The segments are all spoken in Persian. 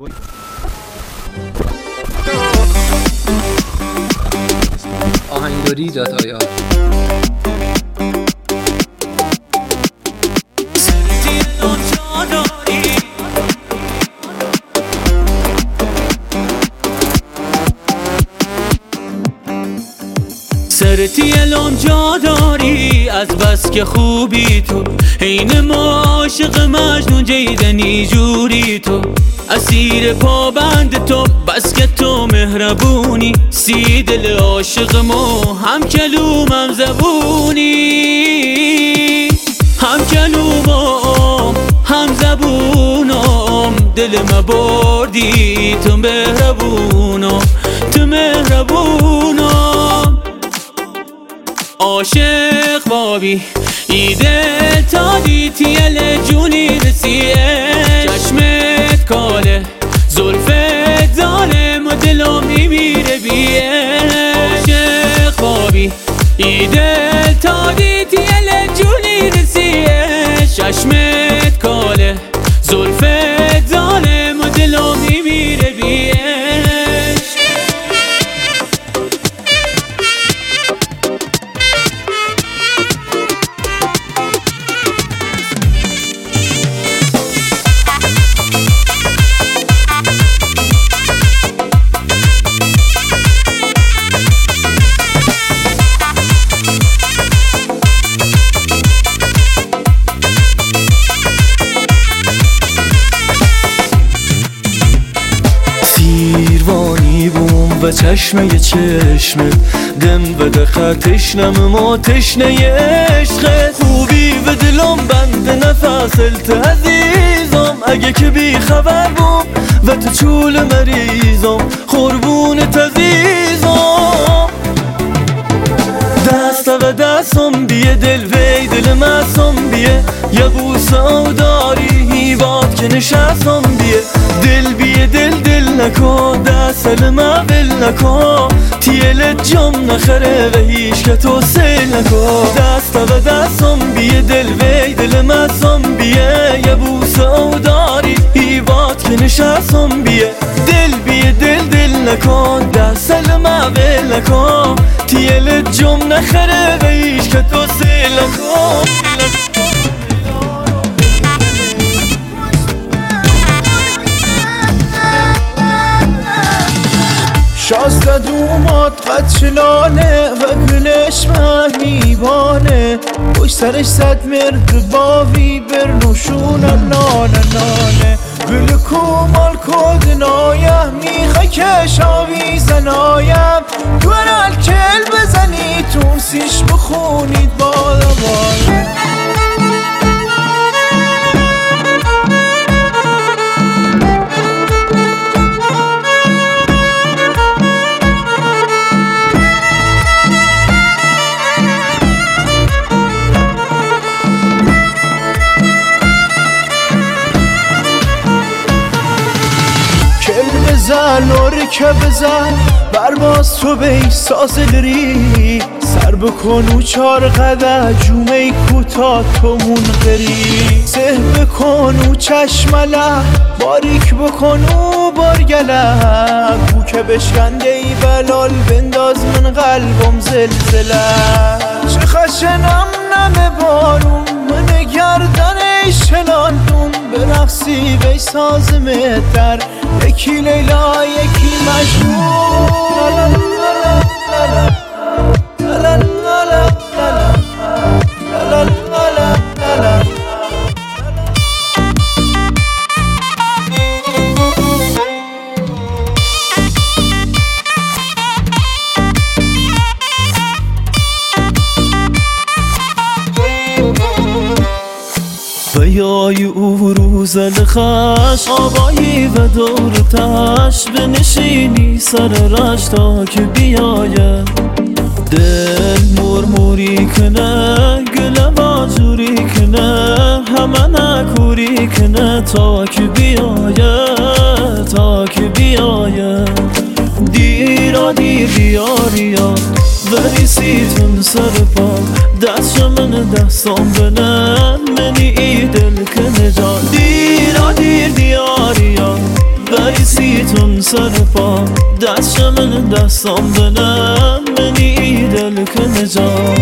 آهنگداری.ir سرتی الان جا داری از بس که خوبی تو، حین ما عاشق مجنون جیدنی جوری تو، اسیر پابند تو بس که تو مهربونی، سی دل عاشق ما هم کلوم هم زبونی، هم کلومم هم زبونم، دل ما بردی تو مهربونم، تو مهربونم. عاشق بابی ایده تا دیتیل جونی رسیه، چشمت کاله زلفت ظالم و دلم میمیره بیه. عاشق بابی ایده تا دیتیل جونی رسیه، چشمت کاله زلفت ظالم و دلم میمیره بیه. و چشمه چشمت دم بده تشنم ما تشنه عشقت، خوبی و دلم بند نفصلت عزیزم، اگه که بی خبر بوم و تو چول مریضم قربونت عزیزم. دست و دستم بیه دل وی دل مستم بیه، یه بوسه او داری هیبات که نشستم بیه، دل بیه دل نکن دست ما ول نکن، تیلت جام نخره و هیچ که تو سیل نکن. دست و دستم بیه دل وی دل مستم بیه، یه بوسه او داری هیبات که نشستم بیه، دل بیه دل نکن دست ما ول نکن، تیلت جام نخره و هیچ که تو سیل نکن. شازده دومات قتلانه و گلش مهیبانه، پشت سرش صد مرد باوی برنوشون نانه نانه، گل کومال کد نایم میخوای که شاوی زنایم، دورال کل بزنی تونسیش بخونید بالوان. بزن که بزن برباز تو بی سازلری، سر بکن و 4 قدر جومه کوتا تو منقری، سه بکن و چشمله باریک بکن و بارگله، بو که بشکنده ای بلال بنداز من قلبم زلزله، چه خشنم نمه بارون من گردن شناندون، برقصی بی سازمتر یکی لیلا یکی مجنون. بیای او روزن خش آبایی و دورتش، بنشینی سر رش تا که بیاید، دل مرموری کنه گل باجوری کنه، همه نکوری کنه تا که بیاید، تا که بیاید. دیرا دیر دیاریا بریسیتون سر پا، دست من دستم بنن منی ای دل که نجات، دیرا دیر دیاریا سر پا دست من دستم دلم منی دل کنه جا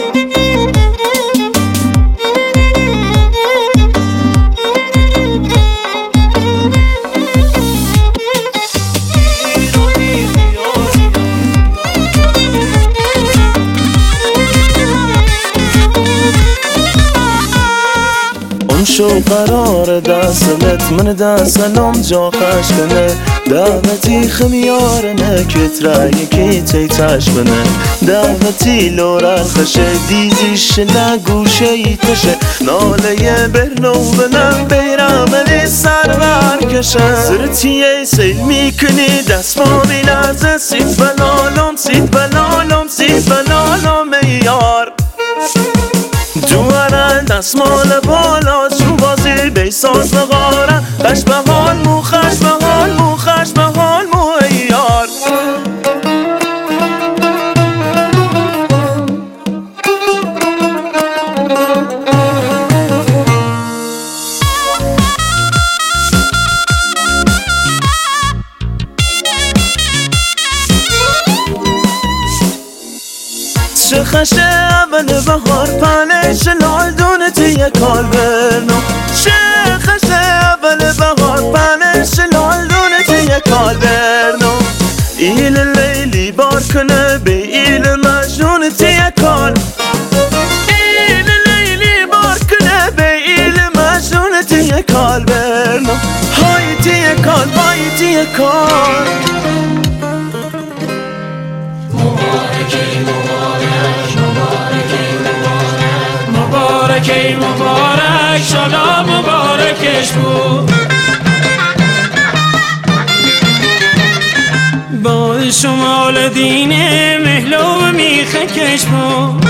شو قرار دستلت من دستلم جا خشکنه دعوتی خمیارنه کت رایی که تیتش بنه دعوتی لورل خشه دیزیش نگوشه ایتشه ناله برنو بنم بیراملی سر برکشه زرتیه سیل میکنی دست ما بینازه سید بلالم سید بلالم سید بلالم ایار جوارن دستمال بالا جو بازی بیساز نغارن خش به حال مو خش به حال مو خش به حال مو ایار چه خشه اول بهار پنش لال دونتی یک کال برنو چه خشه اول بهار پنش لال دونتی یک کال برنو ایل لیلی بار کنه به ایل مجنونتی یک کال ایل لیلی بار کنه به ایل مجنونتی یک کال برنو هایتی یک کال هایتی یک کال مبارکی مبارک شالا مبارکش بود با شمال دین مهلو میخکش بود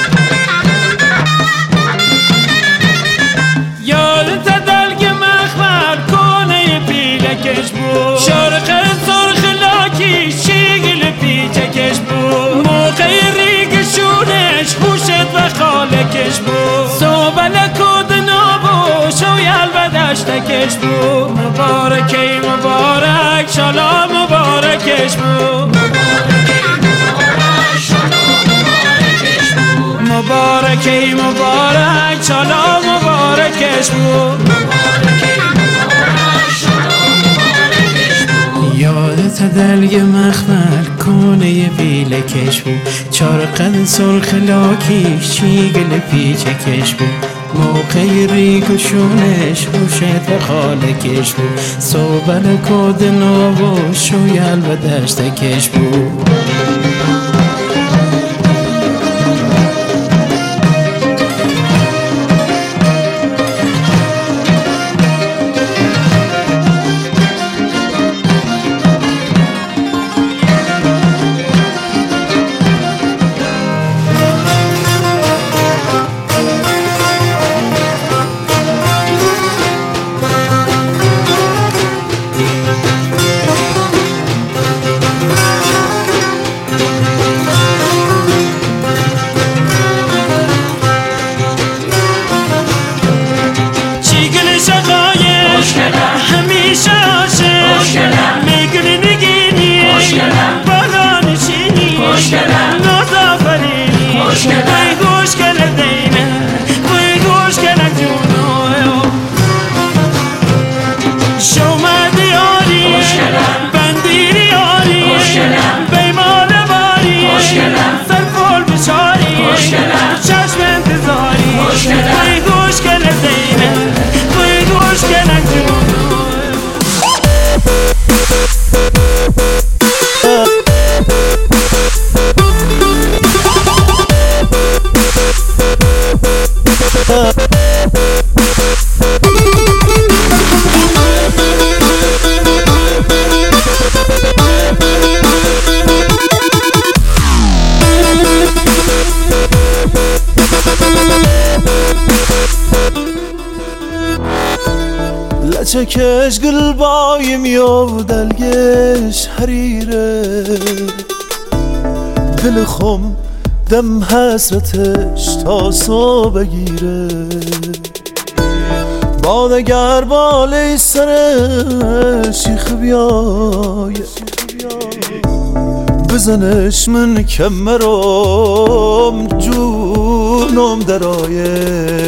یادت دلگ مخمر کنه پیلکش بود شارق سرخ لاکی شیگل پیچکش بود موقع ریگشونش خوشت و خالکش بود صوبل کود نابو شویل و دشتکش بود مبارکی مبارک شالا مبارکش بود مبارکی مبارک شالا مبارکش بود یادت دلگ مخمل کنه بیلکش بود چارقد سرخ لاکیش چیگل پیچکش بود موقع ریگ و شونش خوشت و خالکش بود صوبل کود نو شویل و دشتکش بود لچکش گل بایم یا دلگش حریره دل خم دم حسرتش تا سو بگیره بادگر بالی سر شیخ بیای بزنش من کمرم جونم درایه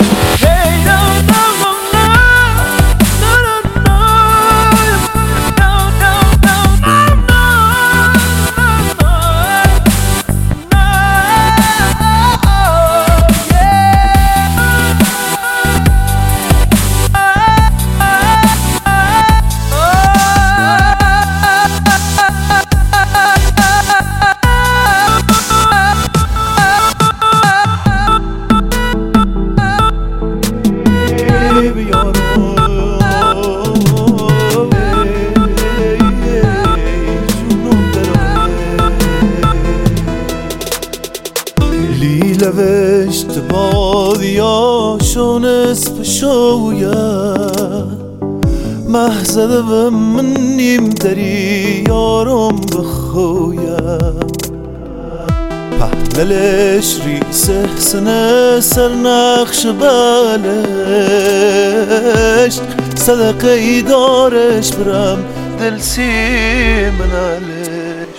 لوشت بادیاشون اسب شوید محزده و من نیم دری یارم بخوید پهللش ریسه سنه سر نقش بالش صدقه ای دارش برم دل سی منالش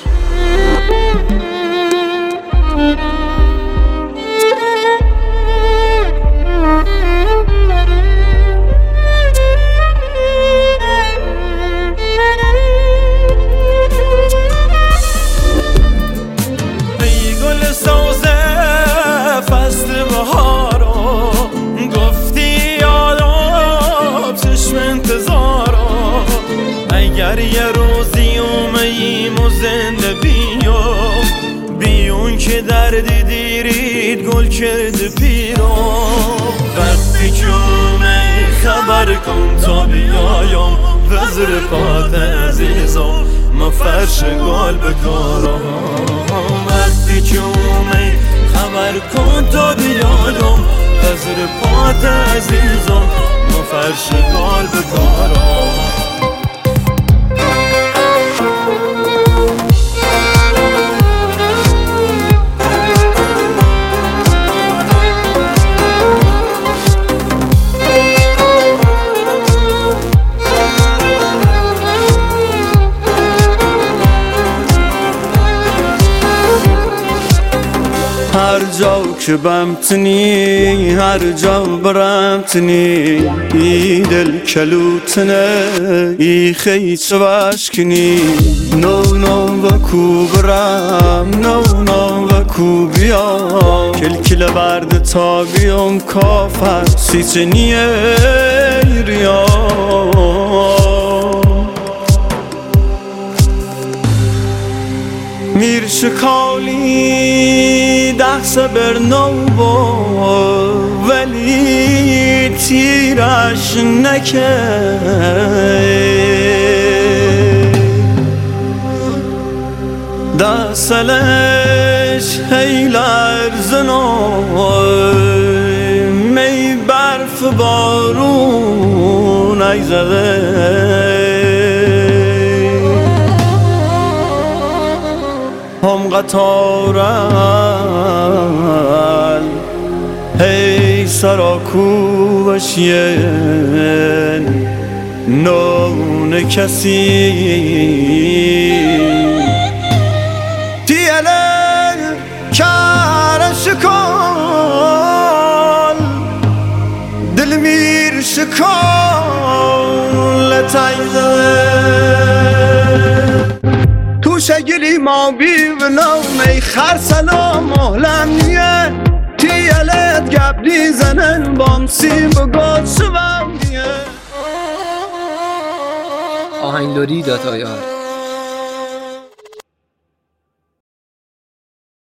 اگر یه روزی اومیم و زنده بیون که درد دیرید گل کرد پیرم وقتی جونه خبر کن تا بیایم وزر پات عزیزم ما فرش گل بکارم وقتی جونه خبر کن تا بیایم وزر پات عزیزم ما فرش گل بکارم هر جا که بمتنی هر جا برمتنی ای دل کلوتنه ای خیچ وشکنی نو و کو برم نو و کو بیام کل برد تا بیام کافر سیچنیه ریام میر شکالی دخص برنو ولی تیرش نکه دستلش هی لرزنو می برف بارون ایزده هم قطارن هی سراکو بشین نون کسی دیله کار شکال دل میر شکال تایده شگلی ما بیونم خر سلام محلم نیه تیلت گبلی زنن بامسی بگاد شوم نیه آهنگلوری.ir